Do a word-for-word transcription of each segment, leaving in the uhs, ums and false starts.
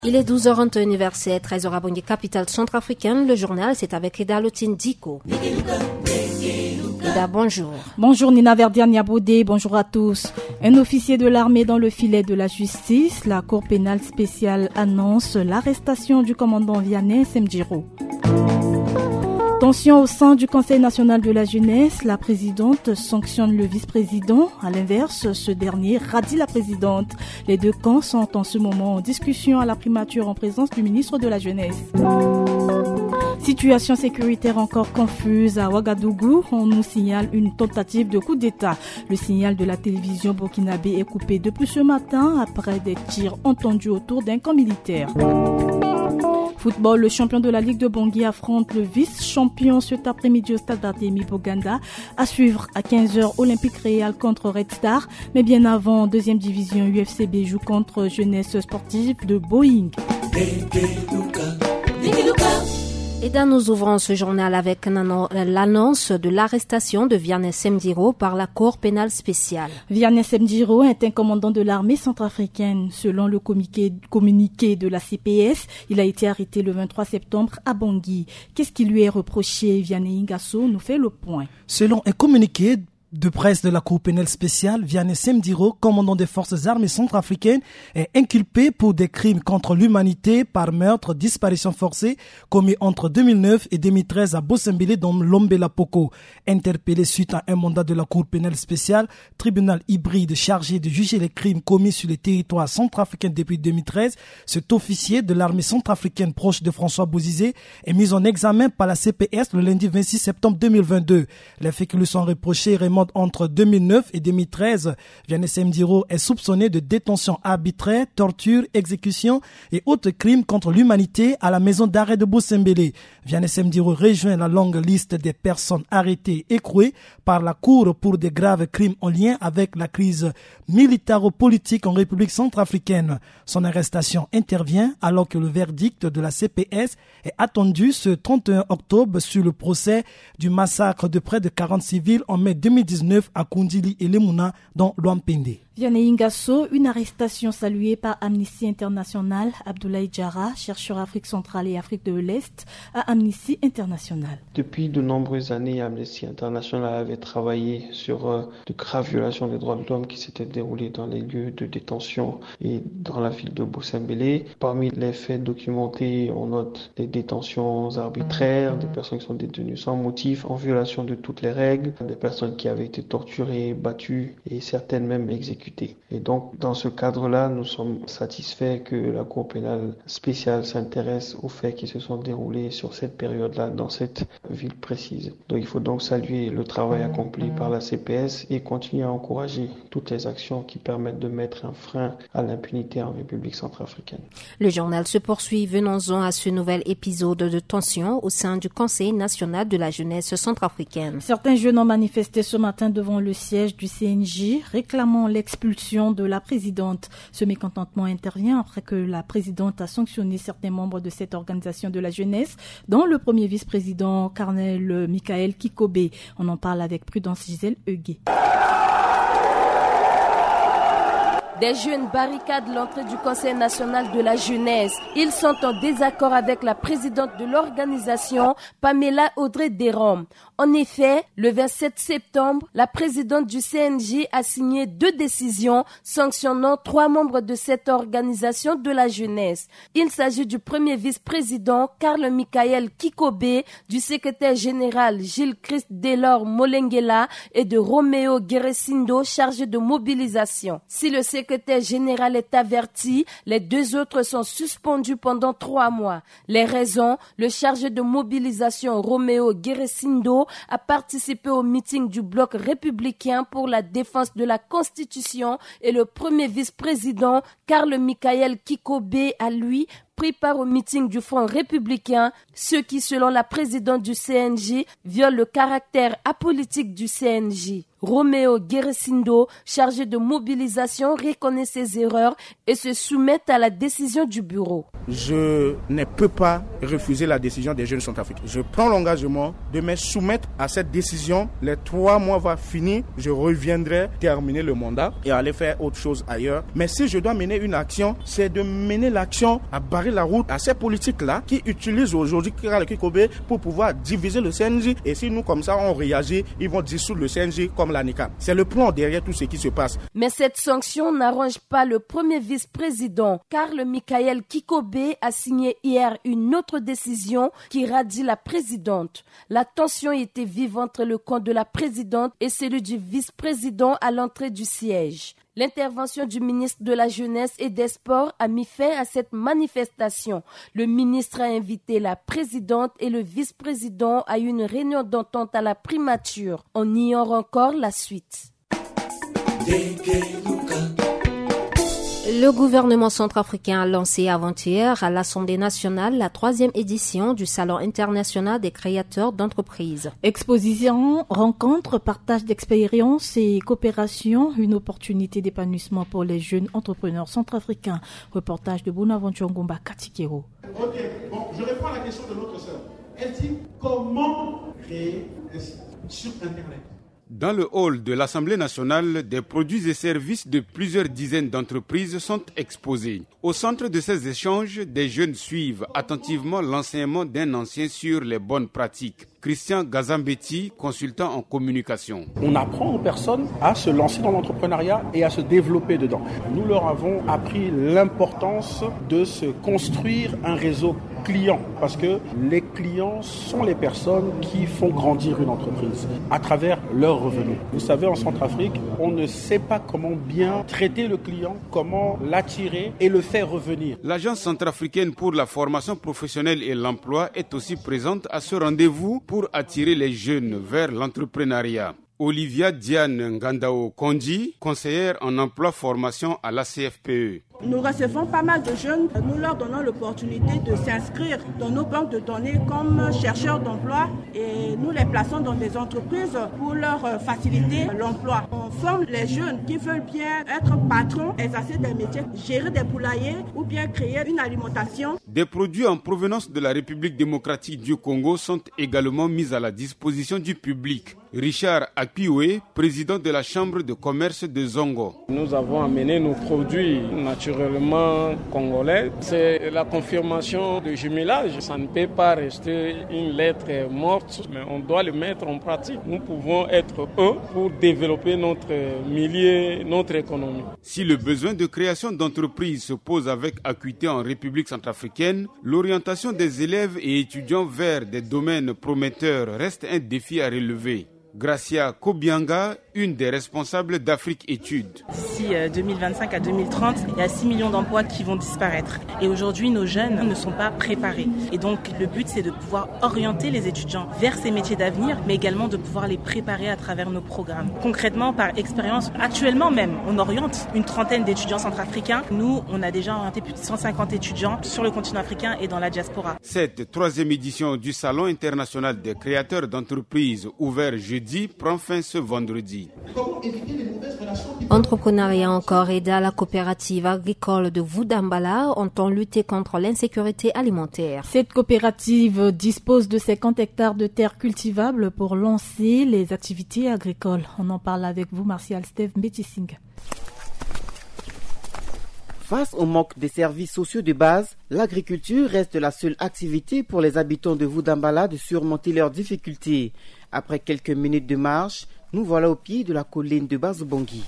Il est douze heures vingt et un, treize heures à Bangui, capitale centrafricaine. Le journal, c'est avec Eda Lotine Diko. Eda, bonjour. Bonjour Nina Verdiania Boudé, bonjour à tous. Un officier de l'armée dans le filet de la justice, la Cour pénale spéciale annonce l'arrestation du commandant Vianney Semdjiro. Tension au sein du Conseil national de la jeunesse, la présidente sanctionne le vice-président. À l'inverse, ce dernier radie la présidente. Les deux camps sont en ce moment en discussion à la primature en présence du ministre de la jeunesse. Situation sécuritaire encore confuse à Ouagadougou. On nous signale une tentative de coup d'État. Le signal de la télévision burkinabé est coupé depuis ce matin après des tirs entendus autour d'un camp militaire. Football, le champion de la Ligue de Bangui affronte le vice-champion cet après-midi au stade d'Artémis Boganda. À suivre à quinze heures, Olympique Réal contre Red Star. Mais bien avant, deuxième division, U F C B joue contre Jeunesse Sportive de Boeing. Et dans nous ouvrons ce journal avec l'annonce de l'arrestation de Vianney Semdjiro par la Cour pénale spéciale. Vianney Semdjiro est un commandant de l'armée centrafricaine. Selon le communiqué, communiqué de la C P S, il a été arrêté le vingt-trois septembre à Bangui. Qu'est-ce qui lui est reproché? Vianney Ngasso nous fait le point. Selon un communiqué de presse de la Cour pénale spéciale, Vianney Semdjiro, commandant des forces armées centrafricaines, est inculpé pour des crimes contre l'humanité par meurtre, disparition forcée, commis entre deux mille neuf et deux mille treize à Bossembélé dans l'Ombela-Poko. Interpellé suite à un mandat de la Cour pénale spéciale, tribunal hybride chargé de juger les crimes commis sur les territoires centrafricains depuis deux mille treize, cet officier de l'armée centrafricaine proche de François Bozizé est mis en examen par la C P S le lundi vingt-six septembre deux mille vingt-deux. Les faits qui lui sont reprochés remontent entre deux mille neuf et deux mille treize. Vianney Semdjiro est soupçonné de détention arbitraire, torture, exécution et autres crimes contre l'humanité à la maison d'arrêt de Bossembélé. Vianney Semdjiro rejoint la longue liste des personnes arrêtées et écrouées par la Cour pour des graves crimes en lien avec la crise militaro-politique en République centrafricaine. Son arrestation intervient alors que le verdict de la C P S est attendu ce trente et un octobre sur le procès du massacre de près de quarante civils en mai deux mille dix-neuf à Kundili et Lemuna dans l'Ouampende. Vianney Ngasso, une arrestation saluée par Amnesty International. Abdoulaye Diarra, chercheur Afrique centrale et Afrique de l'Est à Amnesty International. Depuis de nombreuses années, Amnesty International avait travaillé sur euh, de graves violations des droits de l'homme qui s'étaient déroulées dans les lieux de détention et dans la ville de Bossembélé. Parmi les faits documentés, on note des détentions arbitraires, des personnes qui sont détenues sans motif, en violation de toutes les règles, des personnes qui avaient été torturées, battues et certaines même exécutées. Et donc, dans ce cadre-là, nous sommes satisfaits que la Cour pénale spéciale s'intéresse aux faits qui se sont déroulés sur cette période-là, dans cette ville précise. Donc, il faut donc saluer le travail accompli par la C P S et continuer à encourager toutes les actions qui permettent de mettre un frein à l'impunité en République centrafricaine. Le journal se poursuit. Venons-en à ce nouvel épisode de tension au sein du Conseil national de la jeunesse centrafricaine. Certains jeunes ont manifesté ce matin devant le siège du C N J, réclamant l'expulsion de la présidente. Ce mécontentement intervient après que la présidente a sanctionné certains membres de cette organisation de la jeunesse, dont le premier vice-président Colonel Michael Kikobe. On en parle avec Prudence Gisèle Eugué. Des jeunes barricadent l'entrée du Conseil national de la jeunesse. Ils sont en désaccord avec la présidente de l'organisation, Pamela Audrey Derom. En effet, le vingt-sept septembre, la présidente du C N J a signé deux décisions sanctionnant trois membres de cette organisation de la jeunesse. Il s'agit du premier vice-président, Karl Michael Kikobe, du secrétaire général Gilles-Christ Delors Molengela et de Roméo Guerresindo, chargé de mobilisation. Si le secrétaire Le secrétaire général est averti, les deux autres sont suspendus pendant trois mois. Les raisons, le chargé de mobilisation Roméo Guerresindo a participé au meeting du bloc républicain pour la défense de la Constitution et le premier vice-président, Karl Michael Kikobe, a lui pris part au meeting du Front républicain, ce qui, selon la présidente du C N J, viole le caractère apolitique du C N J. Roméo Guerresindo, chargé de mobilisation, reconnaît ses erreurs et se soumet à la décision du bureau. Je ne peux pas refuser la décision des jeunes centrafricains. Je prends l'engagement de me soumettre à cette décision. Les trois mois vont finir, je reviendrai terminer le mandat et aller faire autre chose ailleurs. Mais si je dois mener une action, c'est de mener l'action à barrer la route à ces politiques-là qui utilisent aujourd'hui Kira Kikobé pour pouvoir diviser le C N J. Et si nous, comme ça, on réagit, ils vont dissoudre le C N J comme l'A N I C A. C'est le plan derrière tout ce qui se passe. Mais cette sanction n'arrange pas le premier vice-président. Karl Michael Kikobé a signé hier une autre décision qui radie la présidente. La tension était vive entre le camp de la présidente et celui du vice-président à l'entrée du siège. L'intervention du ministre de la Jeunesse et des Sports a mis fin à cette manifestation. Le ministre a invité la présidente et le vice-président à une réunion d'entente à la primature. On ignore encore la suite. Le gouvernement centrafricain a lancé avant-hier à l'Assemblée nationale la troisième édition du Salon international des créateurs d'entreprises. Exposition, rencontres, partage d'expériences et coopération, une opportunité d'épanouissement pour les jeunes entrepreneurs centrafricains. Reportage de Bonaventure Ngomba Katikero. Ok, bon, je réponds à la question de notre sœur. Elle dit comment créer un site sur Internet. Dans le hall de l'Assemblée nationale, des produits et services de plusieurs dizaines d'entreprises sont exposés. Au centre de ces échanges, des jeunes suivent attentivement l'enseignement d'un ancien sur les bonnes pratiques. Christian Gazambetti, consultant en communication. On apprend aux personnes à se lancer dans l'entrepreneuriat et à se développer dedans. Nous leur avons appris l'importance de se construire un réseau client, parce que les clients sont les personnes qui font grandir une entreprise à travers leurs revenus. Vous savez, en Centrafrique, on ne sait pas comment bien traiter le client, comment l'attirer et le faire revenir. L'Agence centrafricaine pour la formation professionnelle et l'emploi est aussi présente à ce rendez-vous pour attirer les jeunes vers l'entrepreneuriat. Olivia Diane Ngandao Kondi, conseillère en emploi-formation à l'A C F P E. Nous recevons pas mal de jeunes, nous leur donnons l'opportunité de s'inscrire dans nos banques de données comme chercheurs d'emploi et nous les plaçons dans des entreprises pour leur faciliter l'emploi. On forme les jeunes qui veulent bien être patrons, exercer des métiers, gérer des poulaillers ou bien créer une alimentation. Des produits en provenance de la République démocratique du Congo sont également mis à la disposition du public. Richard Akpiwe, président de la Chambre de commerce de Zongo. Nous avons amené nos produits naturellement congolais. C'est la confirmation de jumelage. Ça ne peut pas rester une lettre morte, mais on doit le mettre en pratique. Nous pouvons être un pour développer notre milieu, notre économie. Si le besoin de création d'entreprises se pose avec acuité en République centrafricaine, l'orientation des élèves et étudiants vers des domaines prometteurs reste un défi à relever. Gracia Kobianga, une des responsables d'Afrique Études. D'ici deux mille vingt-cinq à deux mille trente, il y a six millions d'emplois qui vont disparaître. Et aujourd'hui, nos jeunes ne sont pas préparés. Et donc, le but, c'est de pouvoir orienter les étudiants vers ces métiers d'avenir, mais également de pouvoir les préparer à travers nos programmes. Concrètement, par expérience, actuellement même, on oriente une trentaine d'étudiants centrafricains. Nous, on a déjà orienté plus de cent cinquante étudiants sur le continent africain et dans la diaspora. Cette troisième édition du Salon international des créateurs d'entreprises ouvert jeudi prend fin ce vendredi. Entrepreneuriat encore, aidé à la coopérative agricole de Voudambala entend lutter contre l'insécurité alimentaire. Cette coopérative dispose de cinquante hectares de terres cultivables pour lancer les activités agricoles. On en parle avec vous, Martial Steve Mbetissing. Face au manque de services sociaux de base, l'agriculture reste la seule activité pour les habitants de Voudambala de surmonter leurs difficultés. Après quelques minutes de marche, nous voilà au pied de la colline de Bazobongi.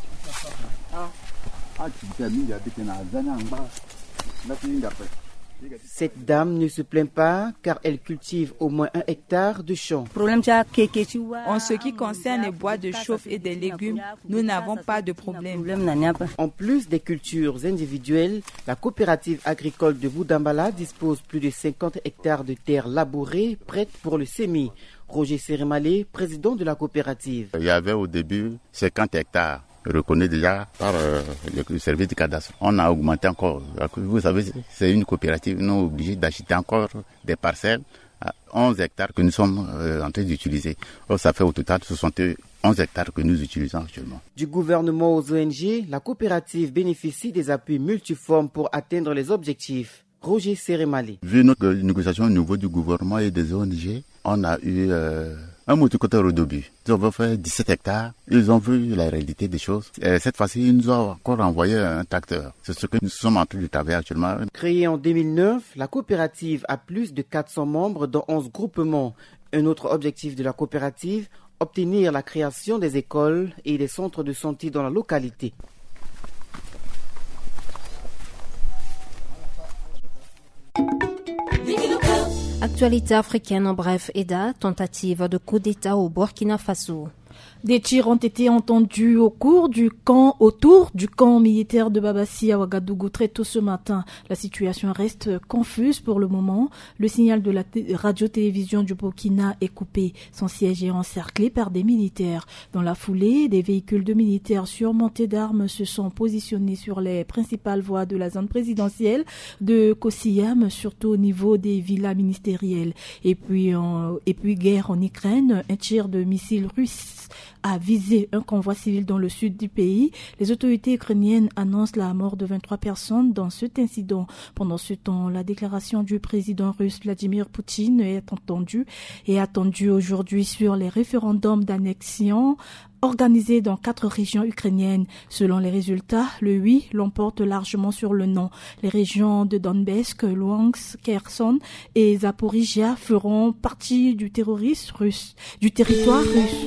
Cette dame ne se plaint pas car elle cultive au moins un hectare de champs. En ce qui concerne les bois de chauffe et des légumes, nous n'avons pas de problème. En plus des cultures individuelles, la coopérative agricole de Voudambala dispose plus de cinquante hectares de terres labourées prêtes pour le semis. Roger Sérémalé, président de la coopérative. Il y avait au début cinquante hectares. reconnu déjà par euh, le service du cadastre. On a augmenté encore. Vous savez, c'est une coopérative, nous sommes obligés d'acheter encore des parcelles à onze hectares que nous sommes euh, en train d'utiliser. Alors, ça fait au total soixante et onze hectares que nous utilisons actuellement. Du gouvernement aux O N G, la coopérative bénéficie des appuis multiformes pour atteindre les objectifs. Roger Sérémali. Vu notre négociation au niveau du gouvernement et des O N G, on a eu euh, un motoculteur au début. Ils ont fait dix-sept hectares. Ils ont vu la réalité des choses. Et cette fois-ci, ils nous ont encore envoyé un tracteur. C'est ce que nous sommes en train de travailler actuellement. Créée en deux mille neuf, la coopérative a plus de quatre cents membres dans onze groupements. Un autre objectif de la coopérative, obtenir la création des écoles et des centres de santé dans la localité. Actualité africaine en bref, E D A, tentative de coup d'État au Burkina Faso. Des tirs ont été entendus au cours du camp, autour du camp militaire de Babassi à Ouagadougou très tôt ce matin. La situation reste confuse pour le moment. Le signal de la radio-télévision du Burkina est coupé. Son siège est encerclé par des militaires. Dans la foulée, des véhicules de militaires surmontés d'armes se sont positionnés sur les principales voies de la zone présidentielle de Kosiyam, surtout au niveau des villas ministérielles. Et puis, en, et puis guerre en Ukraine, un tir de missiles russes a visé un convoi civil dans le sud du pays. Les autorités ukrainiennes annoncent la mort de vingt-trois personnes dans cet incident. Pendant ce temps, la déclaration du président russe Vladimir Poutine est entendue et attendue aujourd'hui sur les référendums d'annexion organisés dans quatre régions ukrainiennes. Selon les résultats, le oui l'emporte largement sur le non. Les régions de Donetsk, Luhansk, Kherson et Zaporizhia feront partie du terrorisme russe, du territoire russe.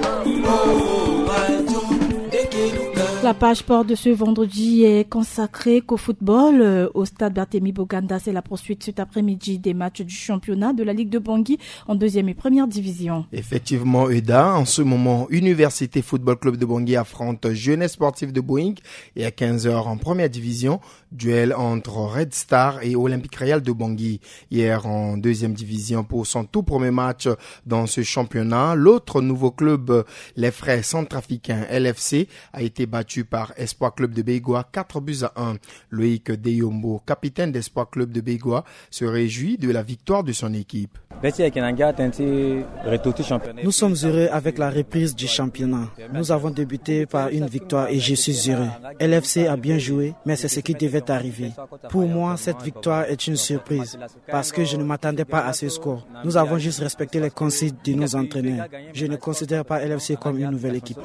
La page sport de ce vendredi est consacrée qu'au football. Au stade Barthélemy Boganda, c'est la poursuite cet après-midi des matchs du championnat de la Ligue de Bangui en deuxième et première division. Effectivement, E D A, en ce moment, Université Football Club de Bangui affronte Jeunesse Sportive de Boeing et à quinze heures en première division, duel entre Red Star et Olympique Royal de Bangui. Hier en deuxième division pour son tout premier match dans ce championnat, l'autre nouveau club, les Frères Centrafricains L F C, a été battu par Espoir Club de Beigua, quatre buts à un. Loïc Deyombo, capitaine d'Espoir Club de Beigua, se réjouit de la victoire de son équipe. Nous sommes heureux avec la reprise du championnat. Nous avons débuté par une victoire et je suis heureux. L F C a bien joué, mais c'est ce qui devait arriver. Pour moi, cette victoire est une surprise parce que je ne m'attendais pas à ce score. Nous avons juste respecté les consignes de nos entraîneurs. Je ne considère pas L F C comme une nouvelle équipe.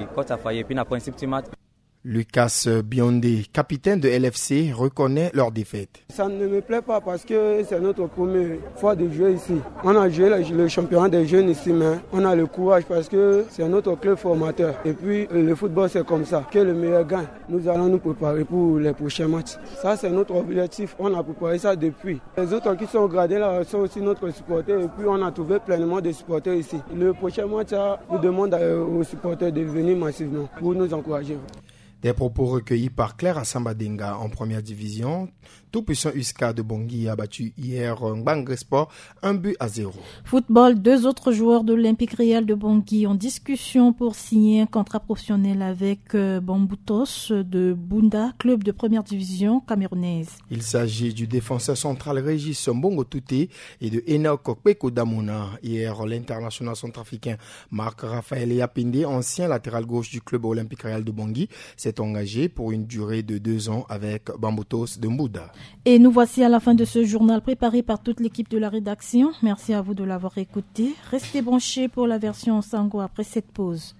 Lucas Biondé, capitaine de L F C, reconnaît leur défaite. Ça ne me plaît pas parce que c'est notre première fois de jouer ici. On a joué le championnat des jeunes ici, mais on a le courage parce que c'est notre club formateur. Et puis le football c'est comme ça, que le meilleur gagne. Nous allons nous préparer pour les prochains matchs. Ça c'est notre objectif, on a préparé ça depuis. Les autres qui sont gradés là sont aussi notre supporters et puis on a trouvé pleinement de supporters ici. Le prochain match, nous demande aux supporters de venir massivement pour nous encourager. Des propos recueillis par Claire Assambadenga en première division. Tout-puissant U S C A de Bangui a battu hier Bangre Sport un but à zéro. Football, deux autres joueurs de l'Olympique Royal de Bangui en discussion pour signer un contrat professionnel avec Bamboutos de Bunda, club de première division camerounaise. Il s'agit du défenseur central Régis Mbongo Touté et de Enoch Okpeko Damona. Hier, l'international centrafricain Marc Raphaël Yapinde, ancien latéral gauche du club olympique Royal de Bangui, s'est engagé pour une durée de deux ans avec Bamboutos de Mbouda. Et nous voici à la fin de ce journal préparé par toute l'équipe de la rédaction. Merci à vous de l'avoir écouté. Restez branchés pour la version Sango après cette pause.